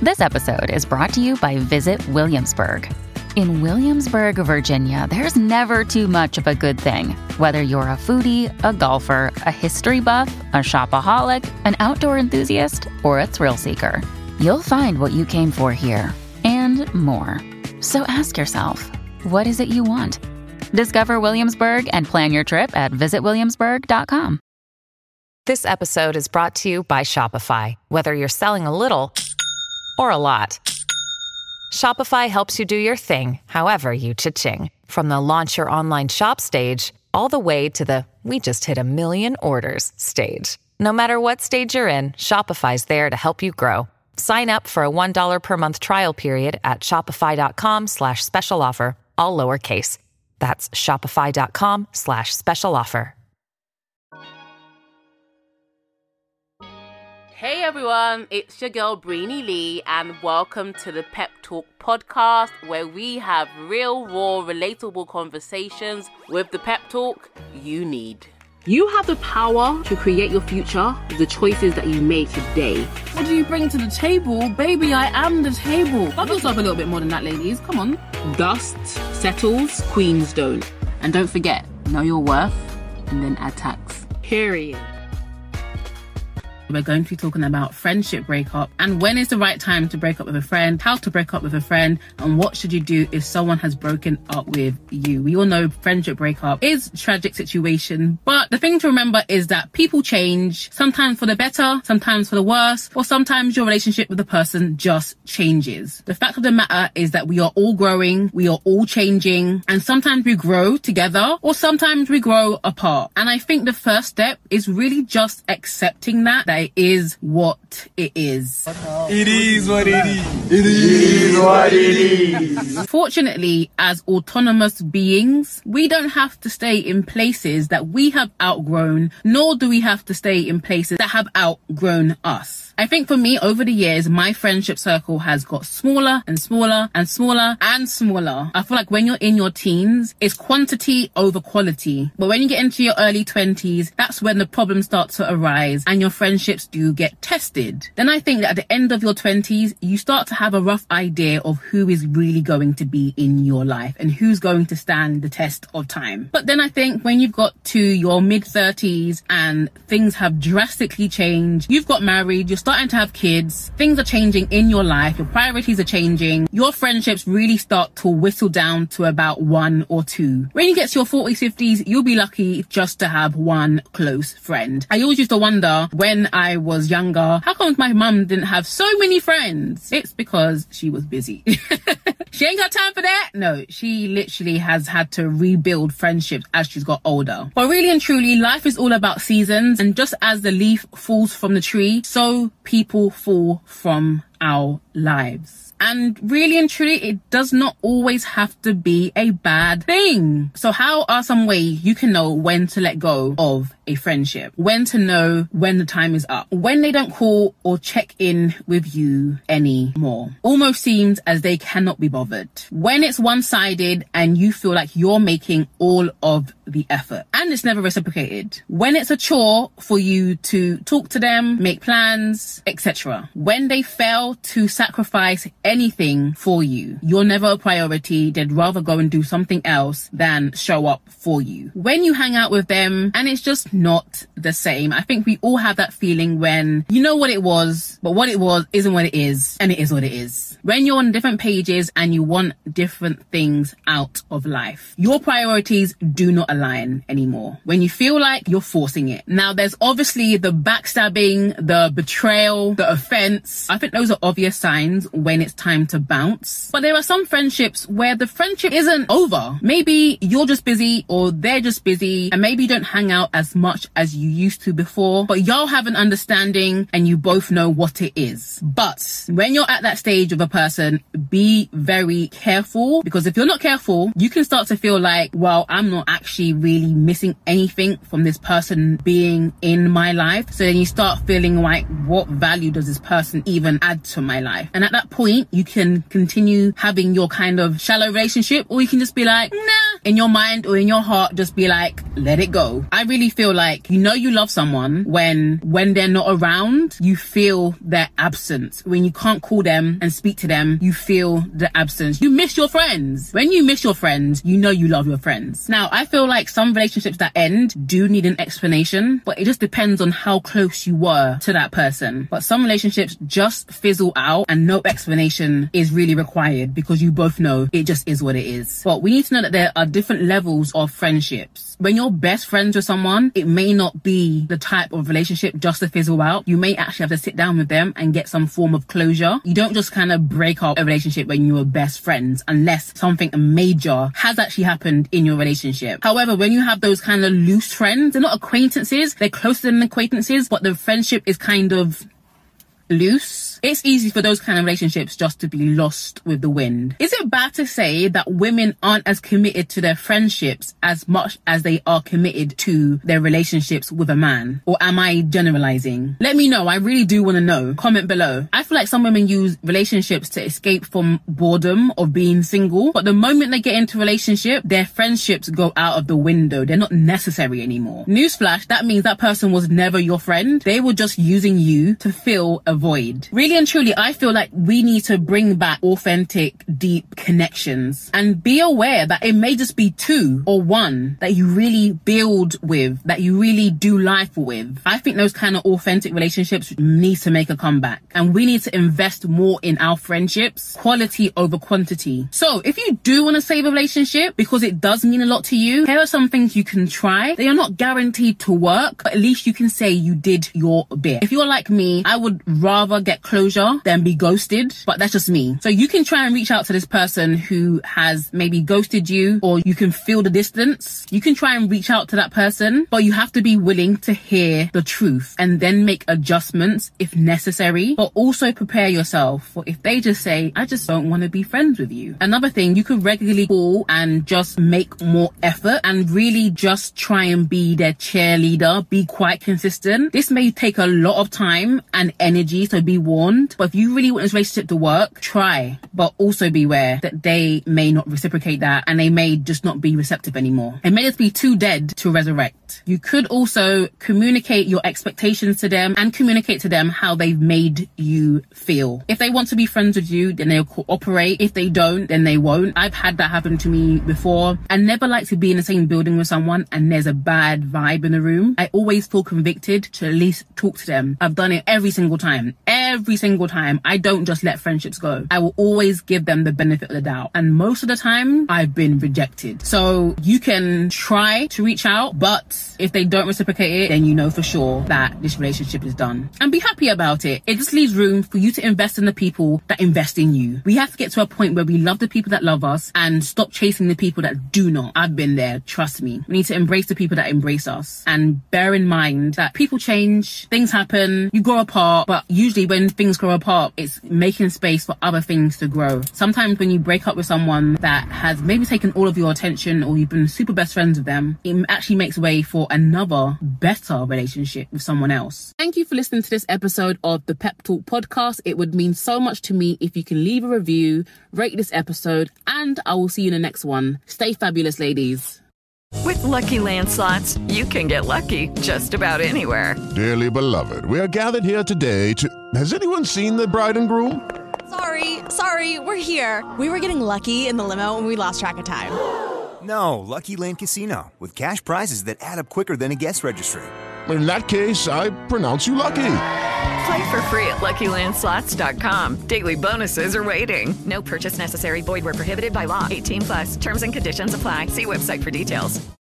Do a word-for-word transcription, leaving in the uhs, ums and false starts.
This episode is brought to you by Visit Williamsburg. In Williamsburg, Virginia, there's never too much of a good thing. Whether you're a foodie, a golfer, a history buff, a shopaholic, an outdoor enthusiast, or a thrill seeker, you'll find what you came for here and more. So ask yourself, what is it you want? Discover Williamsburg and plan your trip at visit williamsburg dot com. This episode is brought to you by Shopify. Whether you're selling a little or a lot, Shopify helps you do your thing, however you cha-ching. From the launch your online shop stage, all the way to the we just hit a million orders stage. No matter what stage you're in, Shopify's there to help you grow. Sign up for a one dollar per month trial period at shopify.com slash special offer, all lowercase. That's shopify.com slash special offer. Hey everyone, it's your girl Brainy Lee and welcome to the Pep Talk podcast, where we have real, raw, relatable conversations with the pep talk you need. You have the power to create your future with the choices that you make today. What do you bring to the table? Baby, I am the table. Love yourself a little bit more than that, ladies. Come on. Dust settles, queens don't. And don't forget, know your worth and then add tax. Period. We're going to be talking about friendship breakup and when is the right time to break up with a friend, how to break up with a friend, and what should you do if someone has broken up with you. We all know friendship breakup is a tragic situation, but the thing to remember is that people change, sometimes for the better, sometimes for the worse, or sometimes your relationship with the person just changes. The fact of the matter is that we are all growing, we are all changing, and sometimes we grow together or sometimes we grow apart. And I think the first step is really just accepting that, that it is what it is. It is what it is. It is what it is. Fortunately, as autonomous beings, we don't have to stay in places that we have outgrown, nor do we have to stay in places that have outgrown us. I think for me, over the years, my friendship circle has got smaller and smaller and smaller and smaller. I feel like when you're in your teens, it's quantity over quality. But when you get into your early twenties, that's when the problems start to arise and your friendships do get tested. Then I think that at the end of your twenties, you start to have a rough idea of who is really going to be in your life and who's going to stand the test of time. But then I think when you've got to your mid thirties and things have drastically changed, you've got married, you're starting to have kids, things are changing in your life, your priorities are changing, your friendships really start to whistle down to about one or two. When you get to your forties, fifties, you'll be lucky just to have one close friend. I always used to wonder when I was younger, how come my mum didn't have so many friends? It's because she was busy. She ain't got time for that. No, she literally has had to rebuild friendships as she's got older. But really and truly, life is all about seasons. And just as the leaf falls from the tree, so people fall from our lives. And really and truly, it does not always have to be a bad thing. So how are some ways you can know when to let go of a friendship? When to know when the time is up? When they don't call or check in with you anymore? Almost seems as they cannot be bothered. When it's one-sided and you feel like you're making all of the effort and it's never reciprocated. When it's a chore for you to talk to them, make plans, et cetera. When they fail to sacrifice anything for you, you're never a priority. They'd rather go and do something else than show up for you. When you hang out with them and it's just not the same. I think we all have that feeling when you know what it was, but what it was isn't what it is, and it is what it is. When you're on different pages and you want different things out of life, your priorities do not align anymore. When you feel like you're forcing it. Now, there's obviously the backstabbing, the betrayal, the offense. I think those are obvious signs when it's time to bounce. But there are some friendships where the friendship isn't over. Maybe you're just busy or they're just busy, and maybe you don't hang out as much as you used to before, but y'all have an understanding and you both know what it is. But when you're at that stage of a person, be very careful, because if you're not careful, you can start to feel like, well, I'm not actually really missing anything from this person being in my life. So then you start feeling like, what value does this person even add to my life? And at that point, you can continue having your kind of shallow relationship, or you can just be like, nah, in your mind or in your heart, just be like, let it go. I really feel like, you know, you love someone when, when they're not around, you feel their absence. When you can't call them and speak to them, you feel the absence. You miss your friends. When you miss your friends, you know you love your friends. Now, I feel like some relationships that end do need an explanation, but it just depends on how close you were to that person. But some relationships just fizzle out and no explanation is really required because you both know it just is what it is. But we need to know that there are different levels of friendships. When you're best friends with someone, it may not be the type of relationship just to fizzle out. You may actually have to sit down with them and get some form of closure. You don't just kind of break up a relationship when you were best friends unless something major has actually happened in your relationship. However, when you have those kind of loose friends, they're not acquaintances, they're closer than acquaintances, but the friendship is kind of loose. It's easy for those kind of relationships just to be lost with the wind. Is it bad to say that women aren't as committed to their friendships as much as they are committed to their relationships with a man? Or am I generalizing? Let me know. I really do want to know. Comment below. I feel like some women use relationships to escape from boredom of being single, but the moment they get into a relationship, their friendships go out of the window. They're not necessary anymore. Newsflash, that means that person was never your friend. They were just using you to fill a void. Really and truly, I feel like we need to bring back authentic, deep connections and be aware that it may just be two or one that you really build with, that you really do life with. I think those kind of authentic relationships need to make a comeback, and we need to invest more in our friendships, quality over quantity. So if you do want to save a relationship because it does mean a lot to you, here are some things you can try. They are not guaranteed to work, but at least you can say you did your bit. If you're like me, I would rather get closure than be ghosted, but that's just me. So you can try and reach out to this person who has maybe ghosted you, or you can feel the distance. You can try and reach out to that person, but you have to be willing to hear the truth and then make adjustments if necessary, but also prepare yourself for if they just say, I just don't want to be friends with you. Another thing, you could regularly call and just make more effort and really just try and be their cheerleader, be quite consistent. This may take a lot of time and energy, so be warned. But if you really want this relationship to work, try, but also beware that they may not reciprocate that and they may just not be receptive anymore. It may just be too dead to resurrect. You could also communicate your expectations to them and communicate to them how they've made you feel. If they want to be friends with you, then they'll cooperate. If they don't, then they won't. I've had that happen to me before. I never like to be in the same building with someone and there's a bad vibe in the room. I always feel convicted to at least talk to them. I've done it every single time. Every single time. I don't just let friendships go. I will always give them the benefit of the doubt. And most of the time, I've been rejected. So you can try to reach out, but if they don't reciprocate it, then you know for sure that this relationship is done. And be happy about it. It just leaves room for you to invest in the people that invest in you. We have to get to a point where we love the people that love us and stop chasing the people that do not. I've been there. Trust me. We need to embrace the people that embrace us and bear in mind that people change, things happen, you grow apart, but usually when things grow apart, it's making space for other things to grow. Sometimes when you break up with someone that has maybe taken all of your attention or you've been super best friends with them, it actually makes way for another better relationship with someone else. Thank you for listening to this episode of the Pep Talk podcast. It would mean so much to me if you can leave a review, rate this episode, and I will see you in the next one. Stay fabulous, ladies. With Lucky Land Slots, you can get lucky just about anywhere. Dearly beloved, we are gathered here today to... Has anyone seen the bride and groom? Sorry, sorry, we're here. We were getting lucky in the limo and we lost track of time. No, Lucky Land Casino, with cash prizes that add up quicker than a guest registry. In that case, I pronounce you lucky. Play for free at Lucky Land Slots dot com. Daily bonuses are waiting. No purchase necessary. Void where prohibited by law. eighteen plus. Terms and conditions apply. See website for details.